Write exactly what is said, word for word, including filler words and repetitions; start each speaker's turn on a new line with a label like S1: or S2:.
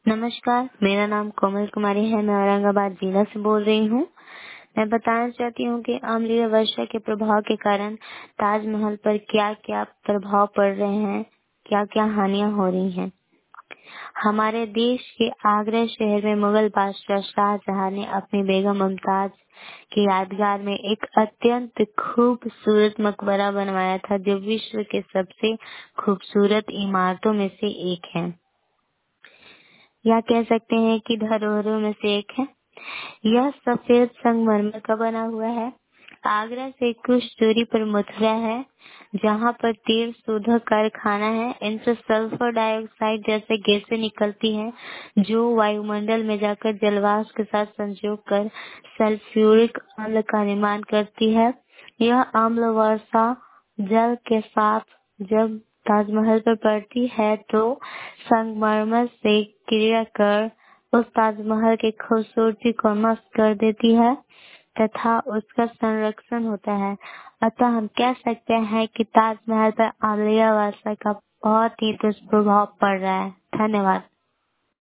S1: नमस्कार, मेरा नाम कोमल कुमारी है। मैं औरंगाबाद जिला से बोल रही हूँ। मैं बताना चाहती हूँ कि अम्लीय वर्षा के प्रभाव के कारण ताजमहल पर क्या क्या प्रभाव पड़ रहे हैं, क्या क्या हानियां हो रही हैं। हमारे देश के आगरा शहर में मुगल बादशाह शाहजहां ने अपनी बेगम मुमताज की यादगार में एक अत्यंत खूबसूरत मकबरा बनवाया था, जो विश्व के सबसे खूबसूरत इमारतों में से एक है, या कह सकते हैं कि धरोहरों में से एक है। यह सफेद संगमरमर का बना हुआ है। आगरा से कुछ दूरी पर मथुरा है, जहाँ पर तेल शोधक कारखाना है। इनसे सल्फर डाइऑक्साइड जैसे गैसें निकलती हैं, जो वायुमंडल में जाकर जलवाष्प के साथ संयोग कर सल्फ्यूरिक अम्ल का निर्माण करती है। यह अम्ल वर्षा जल के साथ जब ताजमहल पर पड़ती है तो संगमरमर से क्रिया कर उस ताजमहल की खूबसूरती को नष्ट कर देती है तथा उसका संरक्षण होता है। अतः हम कह सकते हैं कि ताजमहल पर अम्लीय वर्षा का बहुत ही दुष्प्रभाव पड़ रहा है। धन्यवाद।